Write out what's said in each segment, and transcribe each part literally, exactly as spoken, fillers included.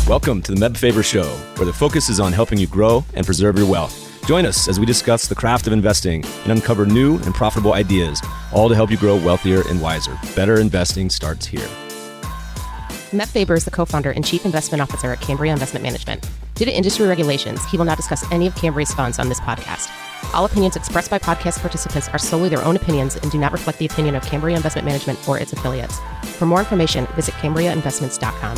Welcome to the Meb Faber Show, where the focus is on helping you grow and preserve your wealth. Join us as we discuss the craft of investing and uncover new and profitable ideas, all to help you grow wealthier and wiser. Better investing starts here. Meb Faber is the co-founder and chief investment officer at Cambria Investment Management. Due to industry regulations, he will not discuss any of Cambria's funds on this podcast. All opinions expressed by podcast participants are solely their own opinions and do not reflect the opinion of Cambria Investment Management or its affiliates. For more information, visit cambria investments dot com.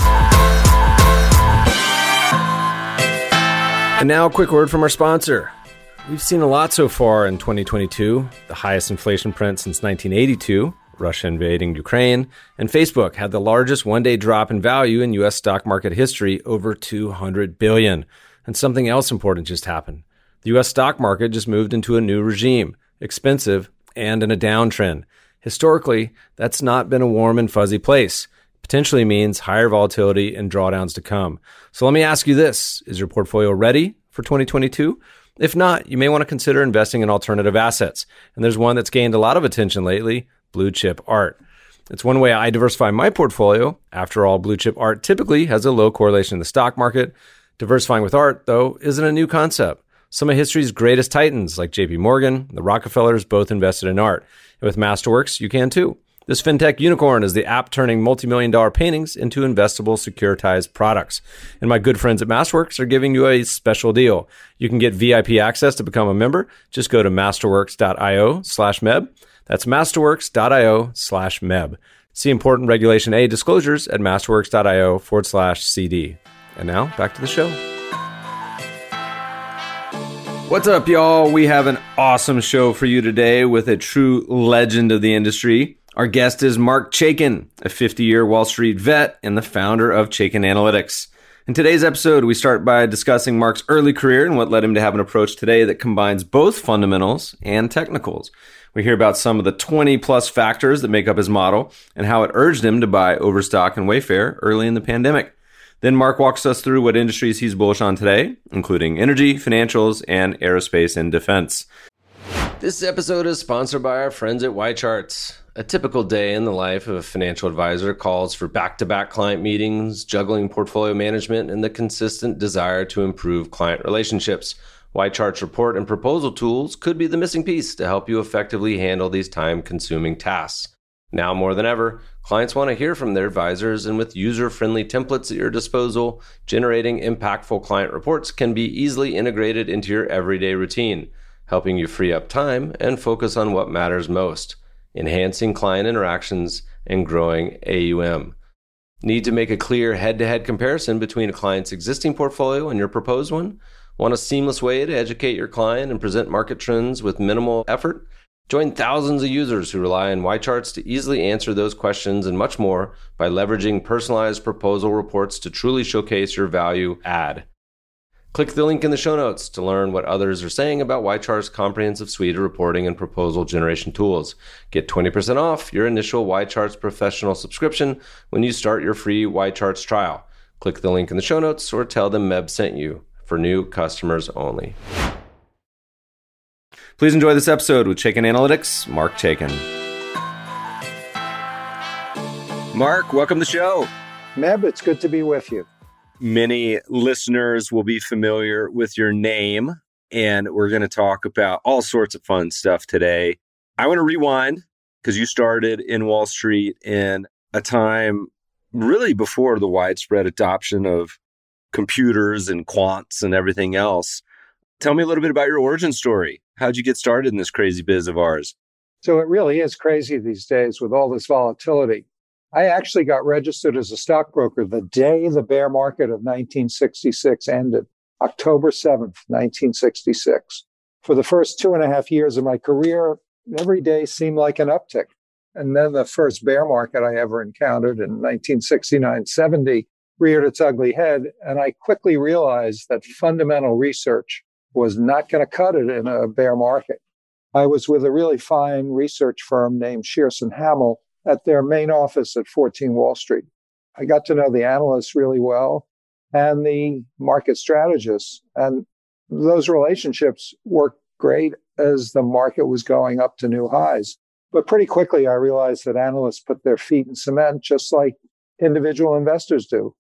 And now a quick word from our sponsor. We've seen a lot so far in twenty twenty-two, the highest inflation print since nineteen eighty-two, Russia invading Ukraine, and Facebook had the largest one-day drop in value in U S stock market history, over two hundred billion dollars. And something else important just happened. The U S stock market just moved into a new regime, expensive and in a downtrend. Historically, that's not been a warm and fuzzy place. Potentially means higher volatility and drawdowns to come. So let me ask you this. Is your portfolio ready for twenty twenty-two? If not, you may want to consider investing in alternative assets. And there's one that's gained a lot of attention lately, blue chip art. It's one way I diversify my portfolio. After all, blue chip art typically has a low correlation in the stock market. Diversifying with art, though, isn't a new concept. Some of history's greatest titans, like J P Morgan, the Rockefellers, both invested in art. And with Masterworks, you can too. This fintech unicorn is the app turning multi-million dollar paintings into investable securitized products. And my good friends at Masterworks are giving you a special deal. You can get V I P access to become a member. Just go to masterworks.io slash meb. That's masterworks.io slash meb. See important Regulation A disclosures at masterworks.io forward slash CD. And now, back to the show. What's up, y'all? We have an awesome show for you today with a true legend of the industry. Our guest is Mark Chaikin, a fifty-year Wall Street vet and the founder of Chaikin Analytics. In today's episode, we start by discussing Mark's early career and what led him to have an approach today that combines both fundamentals and technicals. We hear about some of the twenty plus factors that make up his model and how it urged him to buy Overstock and Wayfair early in the pandemic. Then Mark walks us through what industries he's bullish on today, including energy, financials, and aerospace and defense. This episode is sponsored by our friends at YCharts. A typical day in the life of a financial advisor calls for back-to-back client meetings, juggling portfolio management, and the consistent desire to improve client relationships. YCharts report and proposal tools could be the missing piece to help you effectively handle these time-consuming tasks. Now more than ever, clients want to hear from their advisors, and with user-friendly templates at your disposal, generating impactful client reports can be easily integrated into your everyday routine, helping you free up time and focus on what matters most, enhancing client interactions and growing A U M. Need to make a clear head-to-head comparison between a client's existing portfolio and your proposed one? Want a seamless way to educate your client and present market trends with minimal effort? Join thousands of users who rely on YCharts to easily answer those questions and much more by leveraging personalized proposal reports to truly showcase your value add. Click the link in the show notes to learn what others are saying about YChart's comprehensive suite of reporting and proposal generation tools. Get twenty percent off your initial YCharts professional subscription when you start your free YCharts trial. Click the link in the show notes or tell them Meb sent you, for new customers only. Please enjoy this episode with Chaikin Analytics, Mark Chaikin. Mark, welcome to the show. Meb, it's good to be with you. Many listeners will be familiar with your name, and we're going to talk about all sorts of fun stuff today. I want to rewind because you started in Wall Street in a time really before the widespread adoption of computers and quants and everything else. Tell me a little bit about your origin story. How'd you get started in this crazy biz of ours? So it really is crazy these days with all this volatility. I actually got registered as a stockbroker the day the bear market of nineteen sixty-six ended, October seventh, nineteen sixty-six. For the first two and a half years of my career, every day seemed like an uptick. And then the first bear market I ever encountered in nineteen sixty-nine seventy reared its ugly head. And I quickly realized that fundamental research was not going to cut it in a bear market. I was with a really fine research firm named Shearson Hamel at their main office at fourteen Wall Street. I got to know the analysts really well and the market strategists. And those relationships worked great as the market was going up to new highs. But pretty quickly, I realized that analysts put their feet in cement just like individual investors do.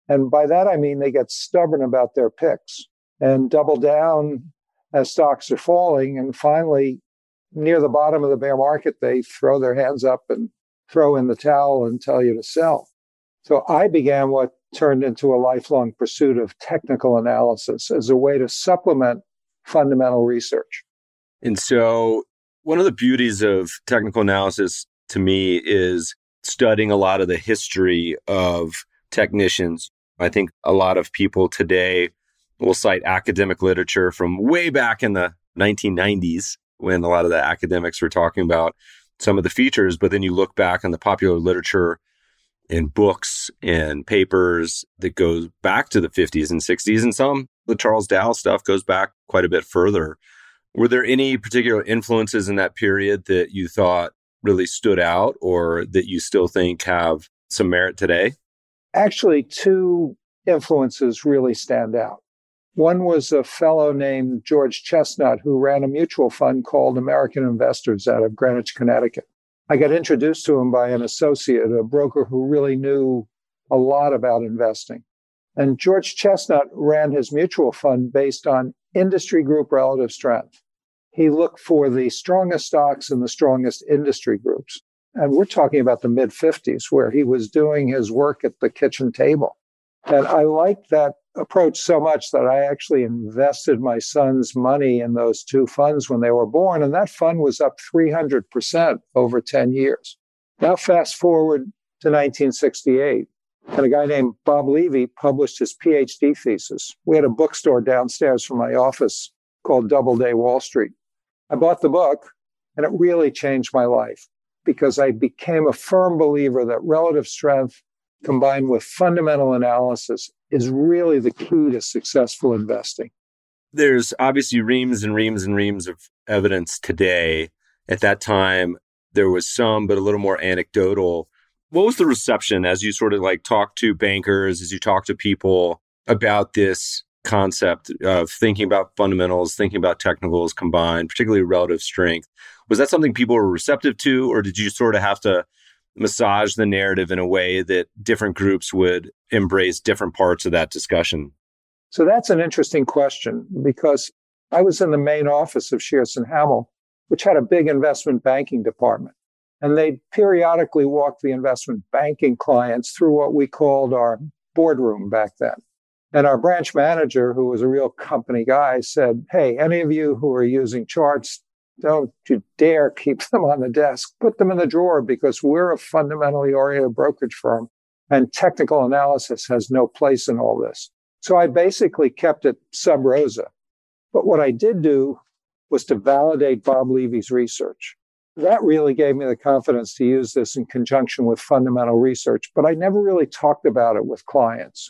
And by that, I mean they get stubborn about their picks and double down as stocks are falling. And finally, near the bottom of the bear market, they throw their hands up and throw in the towel and tell you to sell. So I began what turned into a lifelong pursuit of technical analysis as a way to supplement fundamental research. And so one of the beauties of technical analysis to me is studying a lot of the history of technicians. I think a lot of people today will cite academic literature from way back in the nineteen nineties when a lot of the academics were talking about some of the features, but then you look back on the popular literature in books and papers that goes back to the fifties and sixties, and some, the Charles Dow stuff goes back quite a bit further. Were there any particular influences in that period that you thought really stood out or that you still think have some merit today? Actually, two influences really stand out. One was a fellow named George Chestnut who ran a mutual fund called American Investors out of Greenwich, Connecticut. I got introduced to him by an associate, a broker who really knew a lot about investing. And George Chestnut ran his mutual fund based on industry group relative strength. He looked for the strongest stocks in the strongest industry groups. And we're talking about the mid fifties, where he was doing his work at the kitchen table. And I liked that approach so much that I actually invested my son's money in those two funds when they were born. And that fund was up three hundred percent over ten years. Now, fast forward to nineteen sixty-eight, and a guy named Bob Levy published his PhD thesis. We had a bookstore downstairs from my office called Doubleday Wall Street. I bought the book, and it really changed my life because I became a firm believer that relative strength combined with fundamental analysis is really the key to successful investing. There's obviously reams and reams and reams of evidence today. At that time, there was some, but a little more anecdotal. What was the reception as you sort of like talk to bankers, as you talk to people about this concept of thinking about fundamentals, thinking about technicals combined, particularly relative strength? Was that something people were receptive to, or did you sort of have to massage the narrative in a way that different groups would embrace different parts of that discussion? So that's an interesting question because I was in the main office of Shearson Hamel, which had a big investment banking department. And they periodically walked the investment banking clients through what we called our boardroom back then. And our branch manager, who was a real company guy, said, hey, any of you who are using charts, don't you dare keep them on the desk. Put them in the drawer because we're a fundamentally oriented brokerage firm and technical analysis has no place in all this. So I basically kept it sub rosa. But what I did do was to validate Bob Levy's research. That really gave me the confidence to use this in conjunction with fundamental research, but I never really talked about it with clients.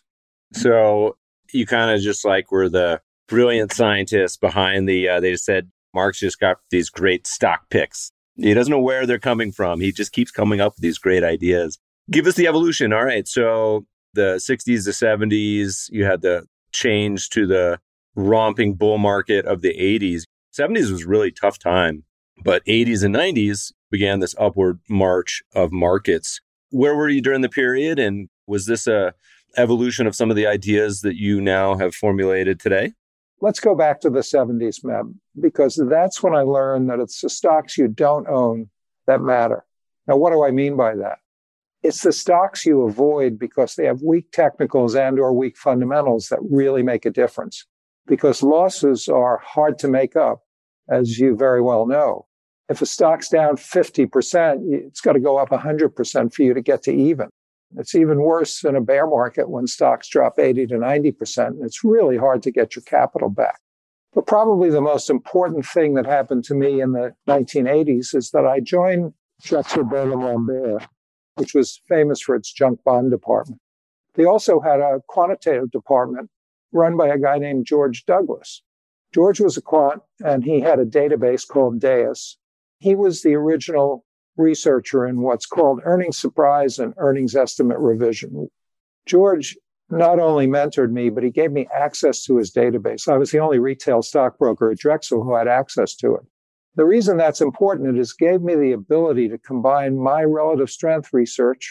So you kind of just like were the brilliant scientists behind the, uh, they just said, Mark's just got these great stock picks. He doesn't know where they're coming from. He just keeps coming up with these great ideas. Give us the evolution. All right. So the sixties, the seventies, you had the change to the romping bull market of the eighties. seventies was a really tough time, but eighties and nineties began this upward march of markets. Where were you during the period? And was this a evolution of some of the ideas that you now have formulated today? Let's go back to the seventies, Meb, because that's when I learned that it's the stocks you don't own that matter. Now, what do I mean by that? It's the stocks you avoid because they have weak technicals and or weak fundamentals that really make a difference. Because losses are hard to make up, as you very well know. If a stock's down fifty percent, it's got to go up one hundred percent for you to get to even. It's even worse in a bear market when stocks drop eighty to ninety percent. It's really hard to get your capital back. But probably the most important thing that happened to me in the nineteen eighties is that I joined Drexel Burnham Lambert, which was famous for its junk bond department. They also had a quantitative department run by a guy named George Douglas. George was a quant, and he had a database called D A I S. He was the original researcher in what's called earnings surprise and earnings estimate revision. George not only mentored me, but he gave me access to his database. I was the only retail stockbroker at Drexel who had access to it. The reason that's important is it gave me the ability to combine my relative strength research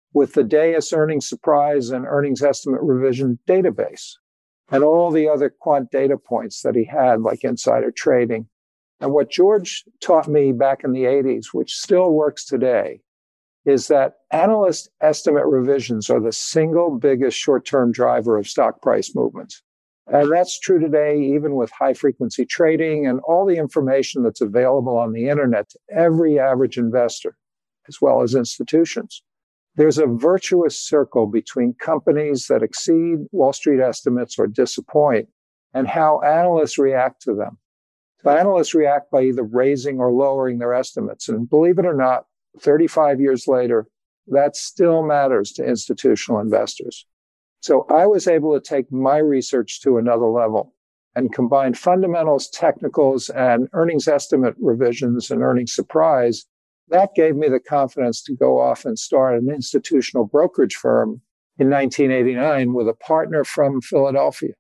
with the Deus earnings surprise and earnings estimate revision database and all the other quant data points that he had, like insider trading. And what George taught me back in the eighties, which still works today, is that analyst estimate revisions are the single biggest short-term driver of stock price movements. And that's true today, even with high-frequency trading and all the information that's available on the internet to every average investor, as well as institutions. There's a virtuous circle between companies that exceed Wall Street estimates or disappoint and how analysts react to them. So analysts react by either raising or lowering their estimates. And believe it or not, thirty-five years later, that still matters to institutional investors. So I was able to take my research to another level and combine fundamentals, technicals, and earnings estimate revisions and earnings surprise. That gave me the confidence to go off and start an institutional brokerage firm in nineteen eighty-nine with a partner from Philadelphia.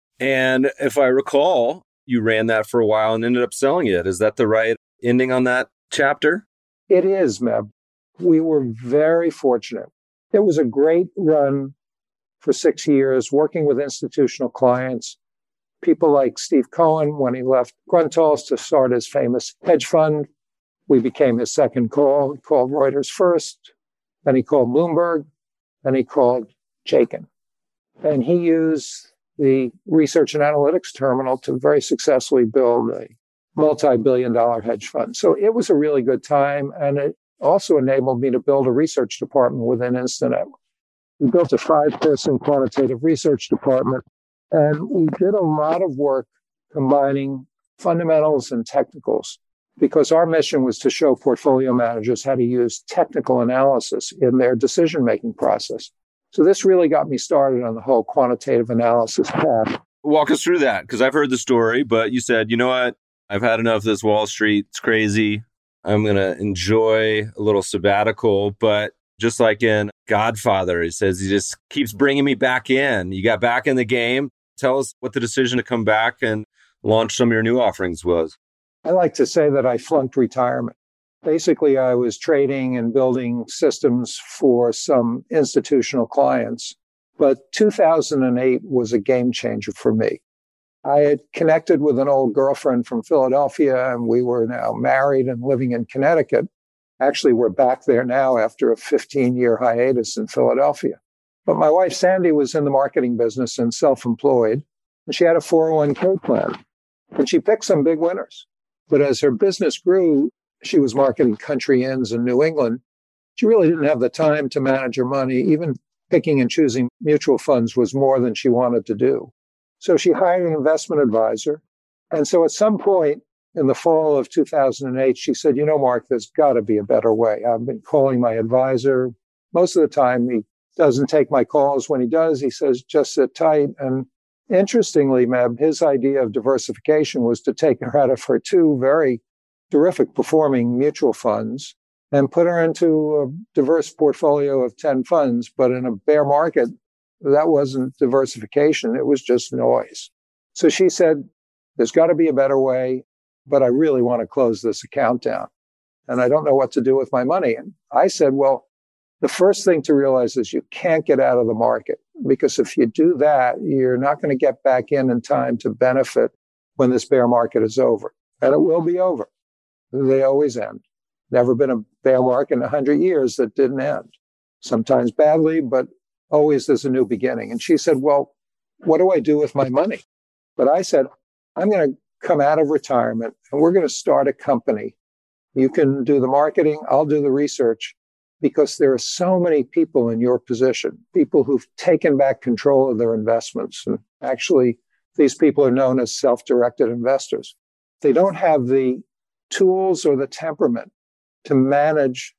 And if I recall, you ran that for a while and ended up selling it. Is that the right ending on that chapter? It is, Meb. We were very fortunate. It was a great run for six years, working with institutional clients, people like Steve Cohen when he left Grunthals to start his famous hedge fund. We became his second call. He called Reuters first, then he called Bloomberg, then he called Chaikin. And he used the research and analytics terminal to very successfully build a multi-billion dollar hedge fund. So it was a really good time. And it also enabled me to build a research department within Instinet. We built a five-person quantitative research department, and we did a lot of work combining fundamentals and technicals because our mission was to show portfolio managers how to use technical analysis in their decision-making process. So this really got me started on the whole quantitative analysis path. Walk us through that, because I've heard the story, but you said, you know what? I've had enough of this Wall Street. It's crazy. I'm going to enjoy a little sabbatical. But just like in Godfather, he says he just keeps bringing me back in. You got back in the game. Tell us what the decision to come back and launch some of your new offerings was. I like to say that I flunked retirement. Basically, I was trading and building systems for some institutional clients. But two thousand eight was a game changer for me. I had connected with an old girlfriend from Philadelphia, and we were now married and living in Connecticut. Actually, we're back there now after a fifteen-year hiatus in Philadelphia. But my wife, Sandy, was in the marketing business and self-employed, and she had a four oh one k plan. And she picked some big winners. But as her business grew, she was marketing country inns in New England. She really didn't have the time to manage her money. Even picking and choosing mutual funds was more than she wanted to do. So she hired an investment advisor. And so at some point in the fall of two thousand eight, she said, you know, Mark, there's got to be a better way. I've been calling my advisor. Most of the time, he doesn't take my calls. When he does, he says, just sit tight. And interestingly, Meb, his idea of diversification was to take her out of her two very terrific performing mutual funds and put her into a diverse portfolio of ten funds. But in a bear market, that wasn't diversification. It was just noise. So she said, there's got to be a better way, but I really want to close this account down. And I don't know what to do with my money. And I said, well, the first thing to realize is you can't get out of the market, because if you do that, you're not going to get back in in time to benefit when this bear market is over. And it will be over. They always end. Never been a bear market in one hundred years that didn't end. Sometimes badly, but always there's a new beginning. And she said, well, what do I do with my money? But I said, I'm going to come out of retirement and we're going to start a company. You can do the marketing. I'll do the research, because there are so many people in your position, people who've taken back control of their investments. And actually, these people are known as self-directed investors. They don't have the tools or the temperament to manage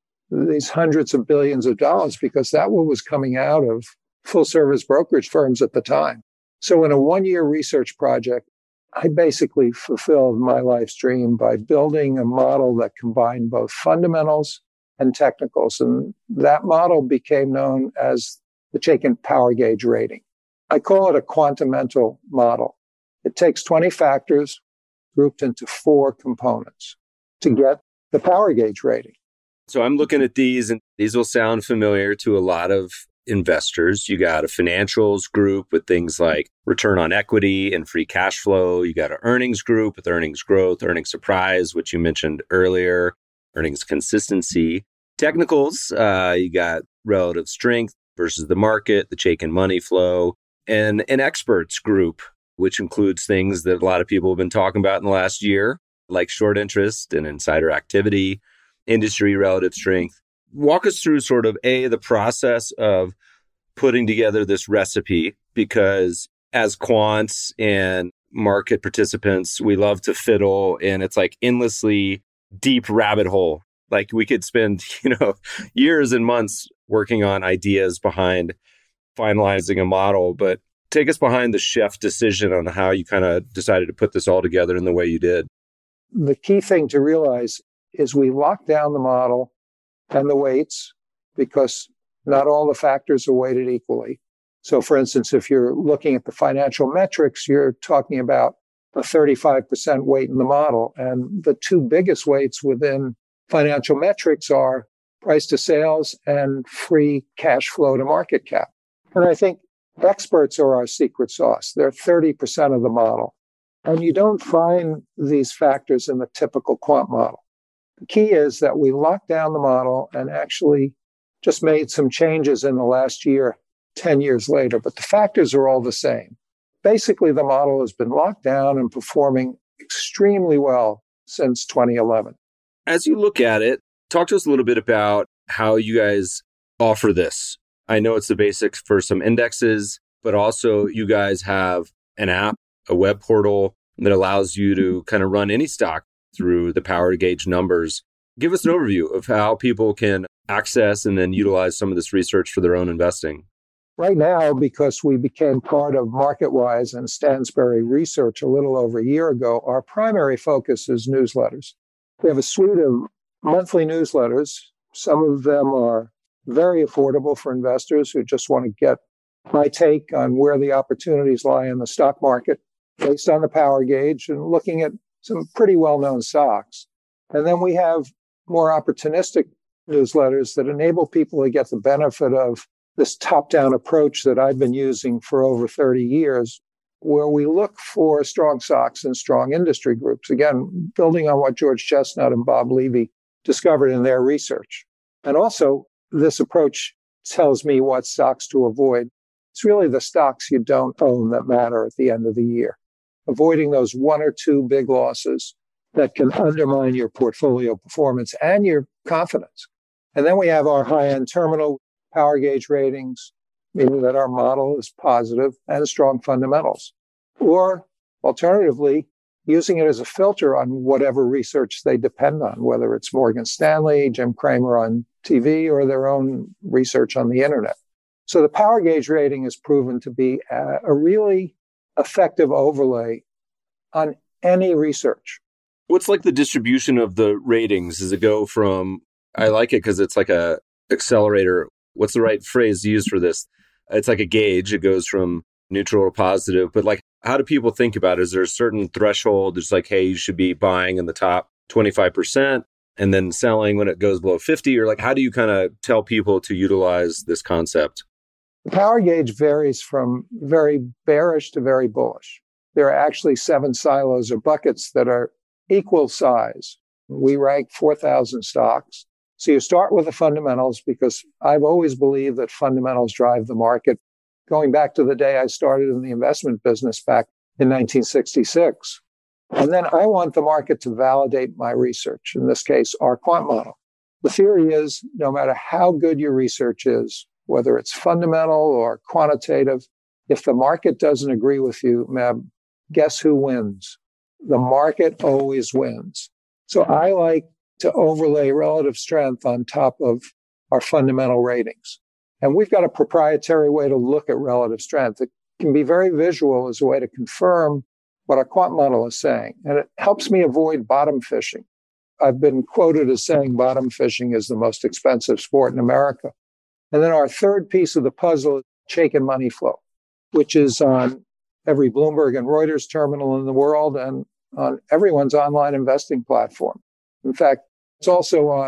these hundreds of billions of dollars, because that was coming out of full service brokerage firms at the time. So in a one year research project, I basically fulfilled my life's dream by building a model that combined both fundamentals and technicals. And that model became known as the Chaikin Power Gauge Rating. I call it a quantamental model. It takes twenty factors grouped into four components to get the power gauge rating. So I'm looking at these, and these will sound familiar to a lot of investors. You got a financials group with things like return on equity and free cash flow. You got an earnings group with earnings growth, earnings surprise, which you mentioned earlier, earnings consistency. Technicals, uh, you got relative strength versus the market, the Chaikin money flow, and an experts group, which includes things that a lot of people have been talking about in the last year, like short interest and insider activity, industry relative strength. Walk us through sort of A, the process of putting together this recipe, because as quants and market participants, we love to fiddle, and it's like endlessly deep rabbit hole. Like we could spend, you know, years and months working on ideas behind finalizing a model, but take us behind the chef decision on how you kind of decided to put this all together in the way you did. The key thing to realize is we lock down the model and the weights, because not all the factors are weighted equally. So for instance, if you're looking at the financial metrics, you're talking about a thirty-five percent weight in the model. And the two biggest weights within financial metrics are price to sales and free cash flow to market cap. And I think experts are our secret sauce. They're thirty percent of the model. And you don't find these factors in the typical quant model. The key is that we locked down the model and actually just made some changes in the last year, ten years later, but the factors are all the same. Basically, the model has been locked down and performing extremely well since twenty eleven. As you look at it, talk to us a little bit about how you guys offer this. I know it's the basics for some indexes, but also you guys have an app, a web portal that allows you to kind of run any stock through the Power to Gauge numbers. Give us an overview of how people can access and then utilize some of this research for their own investing. Right now, because we became part of MarketWise and Stansberry Research a little over a year ago, our primary focus is newsletters. We have a suite of monthly newsletters. Some of them are very affordable for investors who just want to get my take on where the opportunities lie in the stock market based on the Power Gauge and looking at some pretty well-known stocks. And then we have more opportunistic newsletters that enable people to get the benefit of this top-down approach that I've been using for over thirty years, where we look for strong stocks and strong industry groups. Again, building on what George Chestnut and Bob Levy discovered in their research. And also, this approach tells me what stocks to avoid. It's really the stocks you don't own that matter at the end of the year. Avoiding those one or two big losses that can undermine your portfolio performance and your confidence. And then we have our high-end terminal Power Gauge ratings, meaning that our model is positive and strong fundamentals. Or alternatively, using it as a filter on whatever research they depend on, whether it's Morgan Stanley, Jim Cramer on T V, or their own research on the internet. So the Power Gauge rating has proven to be a, a really effective overlay on any research. What's like the distribution of the ratings? Does it go from, I like it because it's like a accelerator. What's the right phrase to use for this? It's like a gauge. It goes from neutral to positive. But like, how do people think about it? Is there a certain threshold? It's like, hey, you should be buying in the top twenty-five percent and then selling when it goes below fifty? Or like, how do you kind of tell people to utilize this concept? The Power Gauge varies from very bearish to very bullish. There are actually seven silos or buckets that are equal size. We rank four thousand stocks. So you start with the fundamentals, because I've always believed that fundamentals drive the market. Going back to the day I started in the investment business back in nineteen sixty-six. And then I want the market to validate my research, in this case, our quant model. The theory is no matter how good your research is, whether it's fundamental or quantitative, if the market doesn't agree with you, Meb, guess who wins? The market always wins. So I like to overlay relative strength on top of our fundamental ratings. And we've got a proprietary way to look at relative strength. It can be very visual as a way to confirm what our quant model is saying. And it helps me avoid bottom fishing. I've been quoted as saying bottom fishing is the most expensive sport in America. And then our third piece of the puzzle is Chaikin money flow, which is on every Bloomberg and Reuters terminal in the world and on everyone's online investing platform. In fact, it's also on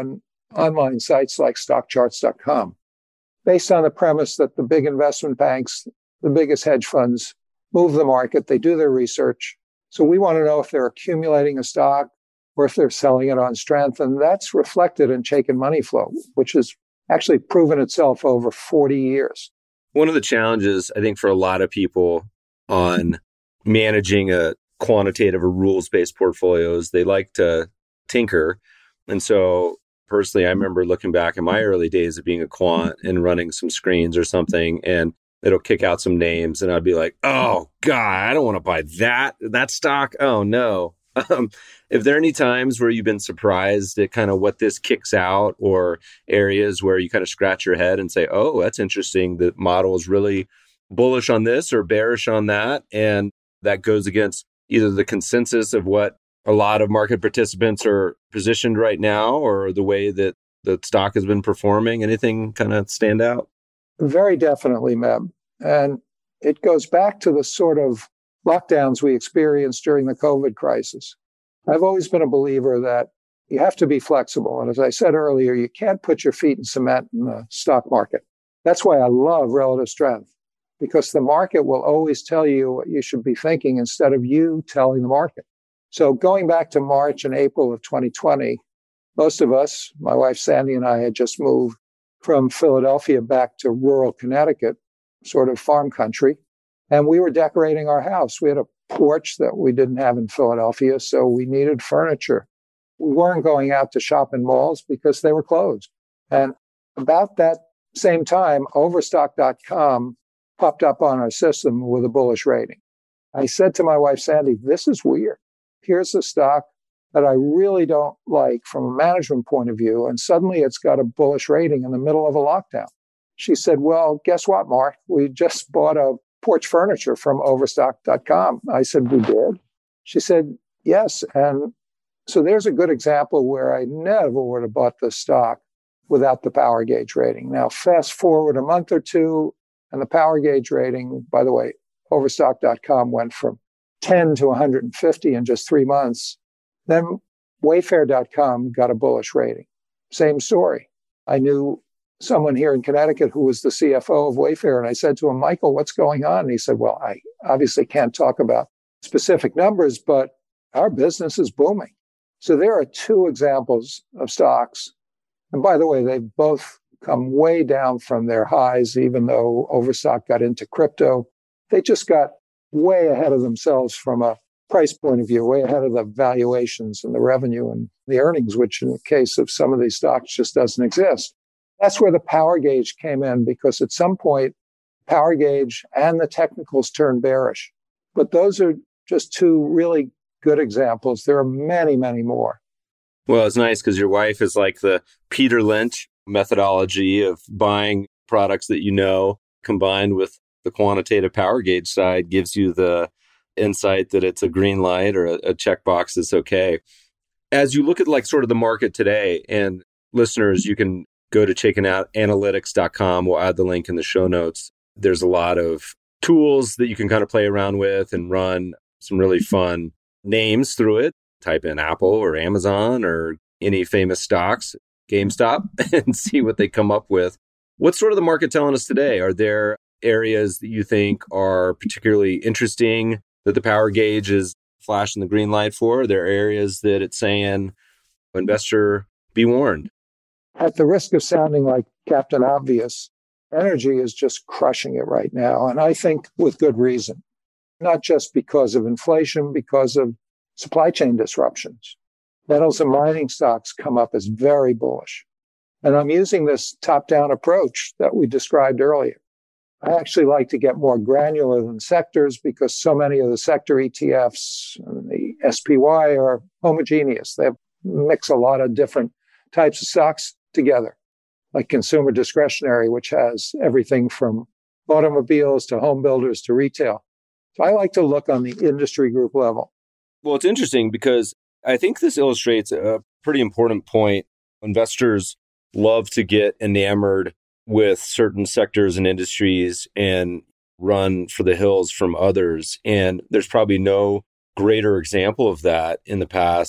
online sites like stock charts dot com, based on the premise that the big investment banks, the biggest hedge funds, move the market. They do their research. So we want to know if they're accumulating a stock or if they're selling it on strength. And that's reflected in Chaikin Money Flow, which has actually proven itself over forty years. One of the challenges, I think, for a lot of people on managing a quantitative or rules-based portfolios, they like to tinker. And so personally, I remember looking back in my early days of being a quant and running some screens or something, and it'll kick out some names and I'd be like, oh God, I don't want to buy that, that stock. Oh no. Um, if there are any times where you've been surprised at kind of what this kicks out, or areas where you kind of scratch your head and say, oh, that's interesting. The model is really bullish on this or bearish on that. And that goes against either the consensus of what a lot of market participants are positioned right now, or the way that the stock has been performing. Anything kind of stand out? Very definitely, Meb. And it goes back to the sort of lockdowns we experienced during the COVID crisis. I've always been a believer that you have to be flexible. And as I said earlier, you can't put your feet in cement in the stock market. That's why I love relative strength, because the market will always tell you what you should be thinking instead of you telling the market. So going back to March and April of twenty twenty, most of us, my wife Sandy and I, had just moved from Philadelphia back to rural Connecticut, sort of farm country. And we were decorating our house. We had a porch that we didn't have in Philadelphia, so we needed furniture. We weren't going out to shop in malls because they were closed. And about that same time, overstock dot com popped up on our system with a bullish rating. I said to my wife, Sandy, this is weird. Here's a stock that I really don't like from a management point of view, and suddenly it's got a bullish rating in the middle of a lockdown. She said, well, guess what, Mark? We just bought a porch furniture from overstock dot com. I said, we did? She said, yes. And so there's a good example where I never would have bought this stock without the power gauge rating. Now, fast forward a month or two, and the power gauge rating, by the way, overstock dot com went from ten to one hundred fifty in just three months. Then wayfair dot com got a bullish rating. Same story. I knew someone here in Connecticut who was the C F O of Wayfair, and I said to him, Michael, what's going on? And he said, well, I obviously can't talk about specific numbers, but our business is booming. So there are two examples of stocks. And by the way, they've both come way down from their highs, even though Overstock got into crypto. They just got way ahead of themselves from a price point of view, way ahead of the valuations and the revenue and the earnings, which in the case of some of these stocks just doesn't exist. That's where the power gauge came in, because at some point, power gauge and the technicals turned bearish. But those are just two really good examples. There are many, many more. Well, it's nice because your wife is like the Peter Lynch methodology of buying products that you know, combined with the quantitative power gauge side, gives you the insight that it's a green light or a, a checkbox that's okay. As you look at like sort of the market today, and listeners, you can go to chaikin analytics dot com. We'll add the link in the show notes. There's a lot of tools that you can kind of play around with and run some really fun names through it. Type in Apple or Amazon or any famous stocks, GameStop, and see what they come up with. What's sort of the market telling us today? Are there areas that you think are particularly interesting that the power gauge is flashing the green light for? Are there areas that it's saying, investor, be warned? At the risk of sounding like Captain Obvious, energy is just crushing it right now. And I think with good reason, not just because of inflation, because of supply chain disruptions. Metals and mining stocks come up as very bullish. And I'm using this top-down approach that we described earlier. I actually like to get more granular than sectors because so many of the sector E T Fs and the S P Y are homogeneous. They mix a lot of different types of stocks together, like consumer discretionary, which has everything from automobiles to home builders to retail. So I like to look on the industry group level. Well, it's interesting because I think this illustrates a pretty important point. Investors love to get enamored with certain sectors and industries and run for the hills from others. And there's probably no greater example of that in the past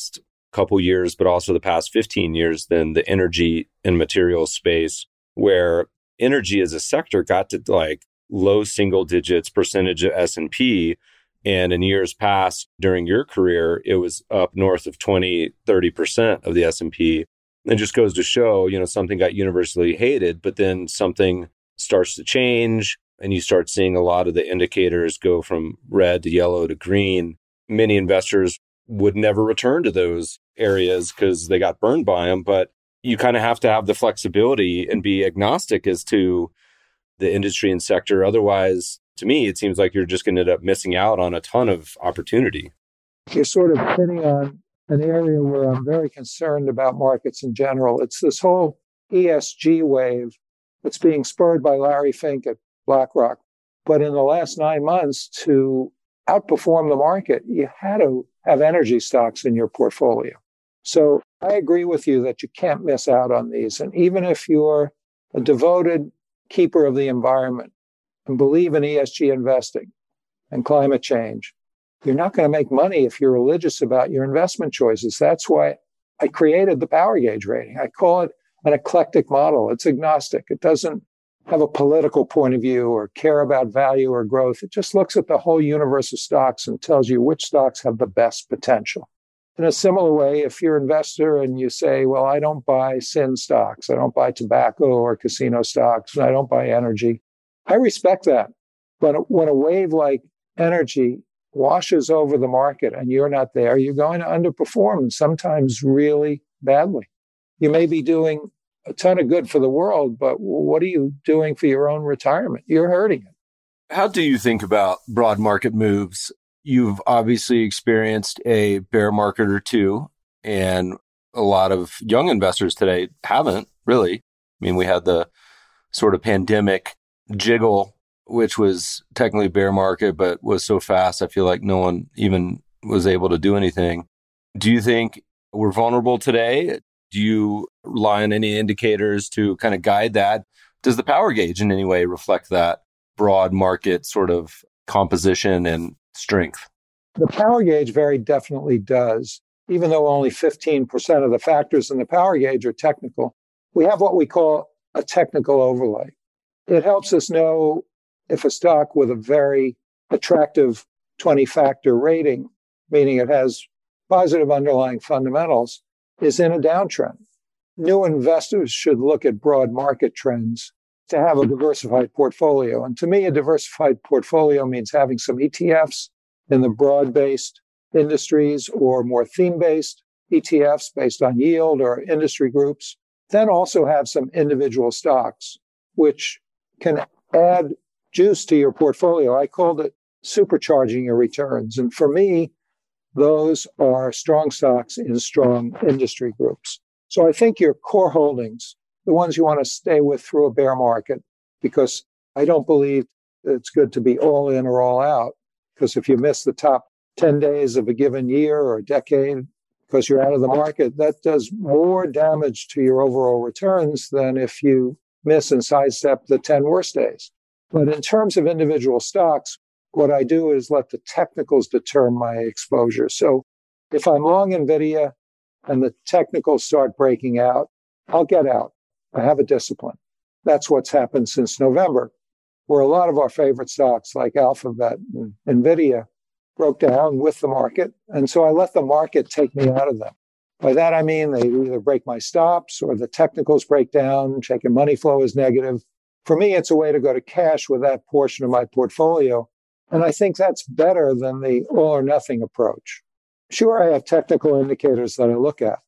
couple years, but also the past fifteen years than the energy and materials space, where energy as a sector got to like low single digits percentage of S and P. And in years past, during your career, it was up north of twenty, thirty percent of the S and P. It just goes to show, you know, something got universally hated, but then something starts to change and you start seeing a lot of the indicators go from red to yellow to green. Many investors would never return to those areas because they got burned by them. But you kind of have to have the flexibility and be agnostic as to the industry and sector. Otherwise, to me, it seems like you're just going to end up missing out on a ton of opportunity. You're sort of hitting on an area where I'm very concerned about markets in general. It's this whole E S G wave that's being spurred by Larry Fink at BlackRock. But in the last nine months, to outperform the market, you had to have energy stocks in your portfolio. So I agree with you that you can't miss out on these. And even if you're a devoted keeper of the environment and believe in E S G investing and climate change, you're not going to make money if you're religious about your investment choices. That's why I created the Power Gauge rating. I call it an eclectic model. It's agnostic. It doesn't have a political point of view or care about value or growth. It just looks at the whole universe of stocks and tells you which stocks have the best potential. In a similar way, if you're an investor and you say, well, I don't buy sin stocks, I don't buy tobacco or casino stocks, and I don't buy energy, I respect that. But when a wave like energy washes over the market and you're not there, you're going to underperform, sometimes really badly. You may be doing a ton of good for the world, but what are you doing for your own retirement? You're hurting it. How do you think about broad market moves? You've obviously experienced a bear market or two, and a lot of young investors today haven't really. I mean, we had the sort of pandemic jiggle, which was technically bear market, but was so fast, I feel like no one even was able to do anything. Do you think we're vulnerable today? Do you rely on any indicators to kind of guide that? Does the Power Gauge in any way reflect that broad market sort of composition and strength? The Power Gauge very definitely does. Even though only fifteen percent of the factors in the Power Gauge are technical, we have what we call a technical overlay. It helps us know if a stock with a very attractive twenty-factor rating, meaning it has positive underlying fundamentals, is in a downtrend. New investors should look at broad market trends to have a diversified portfolio. And to me, a diversified portfolio means having some E T Fs in the broad-based industries or more theme-based E T Fs based on yield or industry groups. Then also have some individual stocks, which can add juice to your portfolio. I called it supercharging your returns. And for me, those are strong stocks in strong industry groups. So I think your core holdings, the ones you want to stay with through a bear market, because I don't believe it's good to be all in or all out. Because if you miss the top ten days of a given year or a decade because you're out of the market, that does more damage to your overall returns than if you miss and sidestep the ten worst days. But in terms of individual stocks, what I do is let the technicals determine my exposure. So if I'm long NVIDIA and the technicals start breaking out, I'll get out. I have a discipline. That's what's happened since November, where a lot of our favorite stocks like Alphabet and NVIDIA broke down with the market. And so I let the market take me out of them. By that, I mean they either break my stops or the technicals break down, checking money flow is negative. For me, it's a way to go to cash with that portion of my portfolio. And I think that's better than the all or nothing approach. Sure, I have technical indicators that I look at.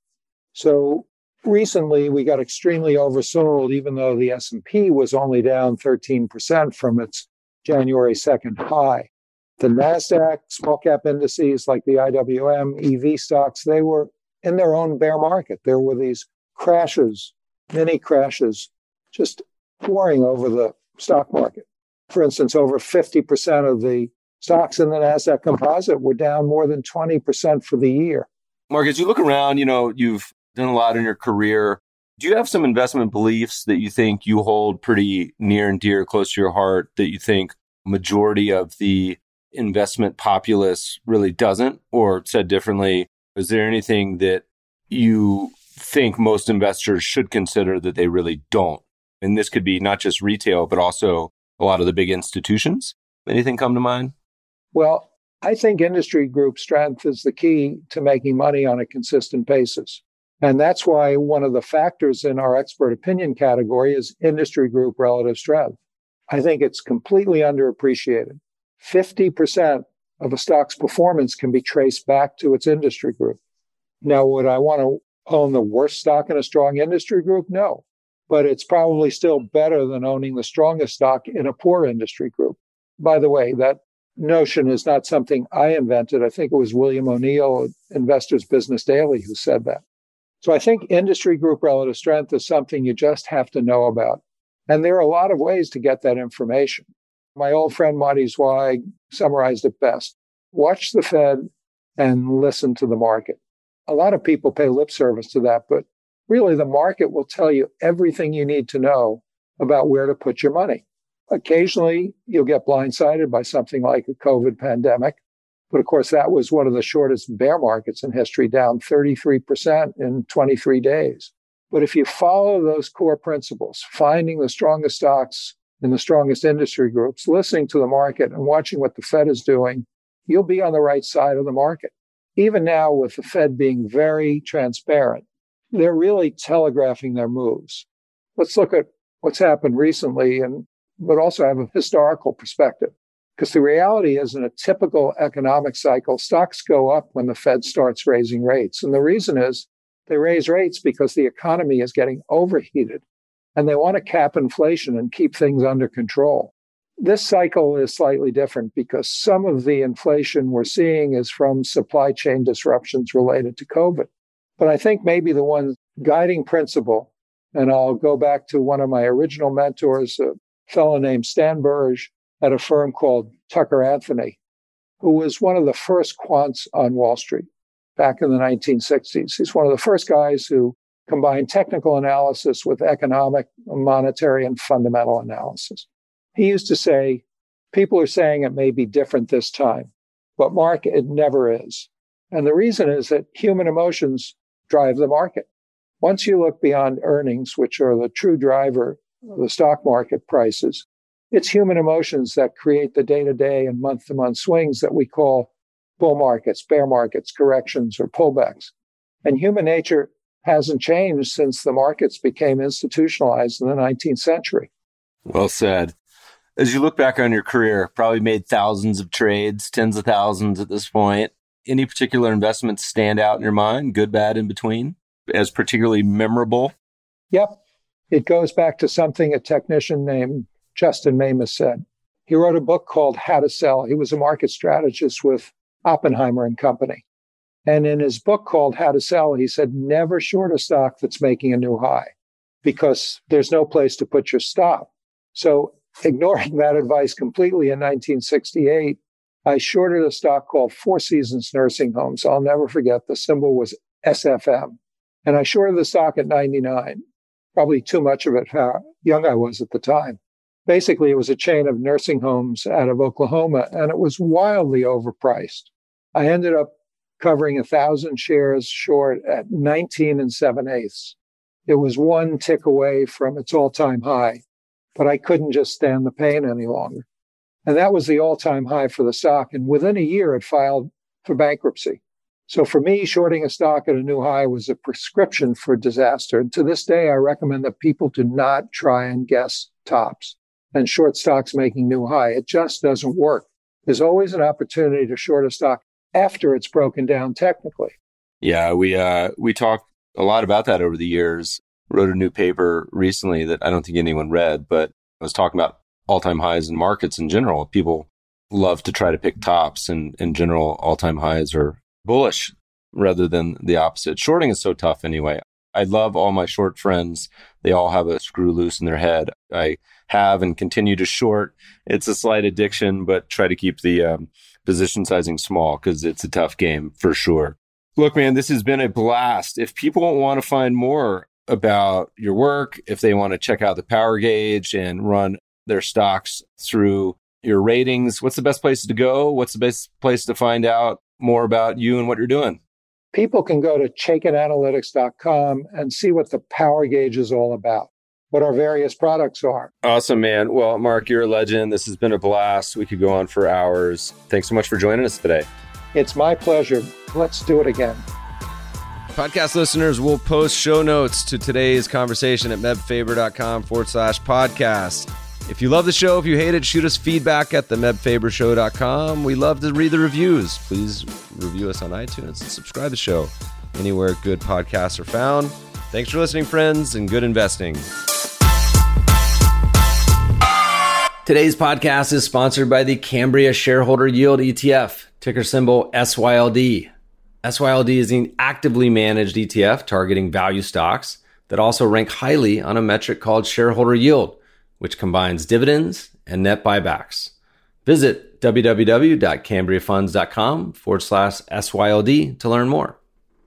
So recently, we got extremely oversold, even though the S and P was only down thirteen percent from its January second high. The NASDAQ, small cap indices like the I W M, E V stocks, they were in their own bear market. There were these crashes, mini crashes, just pouring over the stock market. For instance, over fifty percent of the stocks in the NASDAQ composite were down more than twenty percent for the year. Mark, as you look around, you know, you've done a lot in your career. Do you have some investment beliefs that you think you hold pretty near and dear, close to your heart, that you think majority of the investment populace really doesn't? Or said differently, is there anything that you think most investors should consider that they really don't? And this could be not just retail, but also a lot of the big institutions. Anything come to mind? Well, I think industry group strength is the key to making money on a consistent basis. And that's why one of the factors in our expert opinion category is industry group relative strength. I think it's completely underappreciated. fifty percent of a stock's performance can be traced back to its industry group. Now, would I want to own the worst stock in a strong industry group? No. But it's probably still better than owning the strongest stock in a poor industry group. By the way, that notion is not something I invented. I think it was William O'Neill, Investors Business Daily, who said that. So I think industry group relative strength is something you just have to know about. And there are a lot of ways to get that information. My old friend Marty Zweig summarized it best. Watch the Fed and listen to the market. A lot of people pay lip service to that, but really the market will tell you everything you need to know about where to put your money. Occasionally, you'll get blindsided by something like a COVID pandemic. But of course, that was one of the shortest bear markets in history, down thirty-three percent in twenty-three days. But if you follow those core principles, finding the strongest stocks in the strongest industry groups, listening to the market and watching what the Fed is doing, you'll be on the right side of the market. Even now, with the Fed being very transparent, they're really telegraphing their moves. Let's look at what's happened recently, and but also have a historical perspective. Because the reality is, in a typical economic cycle, stocks go up when the Fed starts raising rates. And the reason is they raise rates because the economy is getting overheated and they want to cap inflation and keep things under control. This cycle is slightly different because some of the inflation we're seeing is from supply chain disruptions related to COVID. But I think maybe the one guiding principle, and I'll go back to one of my original mentors, a fellow named Stan Burge, at a firm called Tucker Anthony, who was one of the first quants on Wall Street back in the nineteen sixties. He's one of the first guys who combined technical analysis with economic, monetary, and fundamental analysis. He used to say, people are saying it may be different this time, but Mark, it never is. And the reason is that human emotions drive the market. Once you look beyond earnings, which are the true driver of the stock market prices, it's human emotions that create the day-to-day and month-to-month swings that we call bull markets, bear markets, corrections, or pullbacks. And human nature hasn't changed since the markets became institutionalized in the nineteenth century. Well said. As you look back on your career, probably made thousands of trades, tens of thousands at this point. Any particular investments stand out in your mind, good, bad, in between, as particularly memorable? Yep. It goes back to something a technician named Justin Mamus said. He wrote a book called How to Sell. He was a market strategist with Oppenheimer and Company. And in his book called How to Sell, he said, never short a stock that's making a new high because there's no place to put your stop. So ignoring that advice completely, in nineteen sixty-eight, I shorted a stock called Four Seasons Nursing Homes. I'll never forget. The symbol was S F M. And I shorted the stock at ninety-nine. Probably too much of it, how young I was at the time. Basically, it was a chain of nursing homes out of Oklahoma, and it was wildly overpriced. I ended up covering a thousand shares short at nineteen and seven eighths. It was one tick away from its all-time high, but I couldn't just stand the pain any longer. And that was the all-time high for the stock. And within a year, it filed for bankruptcy. So for me, shorting a stock at a new high was a prescription for disaster. And to this day, I recommend that people do not try and guess tops and short stocks making new high. It just doesn't work. There's always an opportunity to short a stock after it's broken down technically. Yeah, we uh, we talked a lot about that over the years. Wrote a new paper recently that I don't think anyone read, but I was talking about all-time highs in markets in general. People love to try to pick tops, and in general, all-time highs are bullish rather than the opposite. Shorting is so tough anyway. I love all my short friends. They all have a screw loose in their head. I have and continue to short. It's a slight addiction, but try to keep the um, position sizing small because it's a tough game for sure. Look, man, this has been a blast. If people want to find more about your work, if they want to check out the Power Gauge and run their stocks through your ratings, what's the best place to go? What's the best place to find out more about you and what you're doing? people can go to chaikin analytics dot com and see what the Power Gauge is all about, what our various products are. Awesome, man. Well, Mark, you're a legend. This has been a blast. We could go on for hours. Thanks so much for joining us today. It's my pleasure. Let's do it again. Podcast listeners will post show notes to today's conversation at mebfaber.com forward slash podcast. If you love the show, if you hate it, shoot us feedback at the meb faber show dot com. We love to read the reviews. Please review us on iTunes and subscribe to the show anywhere good podcasts are found. Thanks for listening, friends, and good investing. Today's podcast is sponsored by the Cambria Shareholder Yield E T F, ticker symbol S Y L D. S Y L D is an actively managed E T F targeting value stocks that also rank highly on a metric called shareholder yield, which combines dividends and net buybacks. Visit www.cambriafunds.com forward slash SYLD to learn more.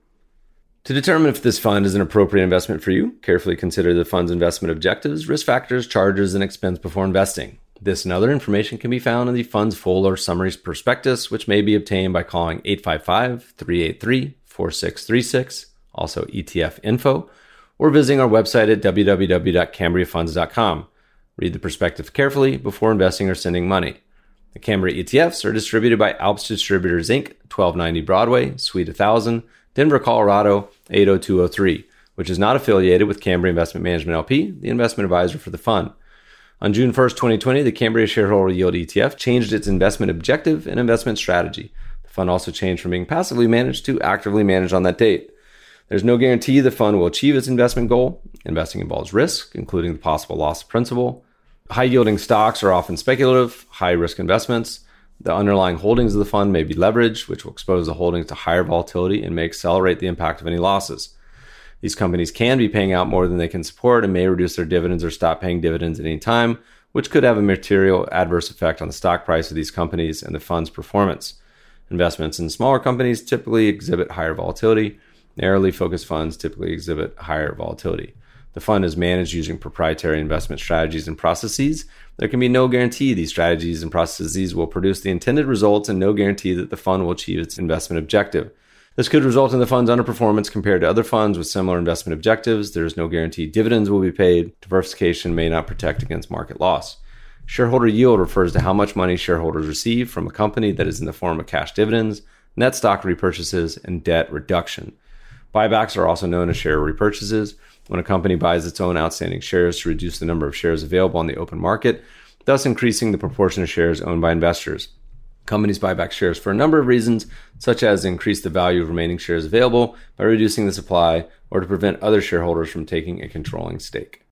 To determine if this fund is an appropriate investment for you, carefully consider the fund's investment objectives, risk factors, charges, and expense before investing. This and other information can be found in the fund's full or summary prospectus, which may be obtained by calling eight five five, three eight three, four six three six, also E T F info, or visiting our website at w w w dot cambria funds dot com. Read the prospectus carefully before investing or sending money. The Cambria E T Fs are distributed by Alps Distributors, Incorporated, twelve ninety Broadway, Suite one thousand, Denver, Colorado, eight oh two oh three, which is not affiliated with Cambria Investment Management L P, the investment advisor for the fund. On June first, twenty twenty, the Cambria Shareholder Yield E T F changed its investment objective and investment strategy. The fund also changed from being passively managed to actively managed on that date. There's no guarantee the fund will achieve its investment goal. Investing involves risk, including the possible loss of principal. High-yielding stocks are often speculative, high-risk investments. The underlying holdings of the fund may be leveraged, which will expose the holdings to higher volatility and may accelerate the impact of any losses. These companies can be paying out more than they can support and may reduce their dividends or stop paying dividends at any time, which could have a material adverse effect on the stock price of these companies and the fund's performance. Investments in smaller companies typically exhibit higher volatility. Narrowly focused funds typically exhibit higher volatility. The fund is managed using proprietary investment strategies and processes. There can be no guarantee these strategies and processes will produce the intended results and no guarantee that the fund will achieve its investment objective. This could result in the fund's underperformance compared to other funds with similar investment objectives. There is no guarantee dividends will be paid. Diversification may not protect against market loss. Shareholder yield refers to how much money shareholders receive from a company that is in the form of cash dividends, net stock repurchases, and debt reduction. Buybacks are also known as share repurchases. When a company buys its own outstanding shares to reduce the number of shares available on the open market, thus increasing the proportion of shares owned by investors. Companies buy back shares for a number of reasons, such as increase the value of remaining shares available by reducing the supply or to prevent other shareholders from taking a controlling stake.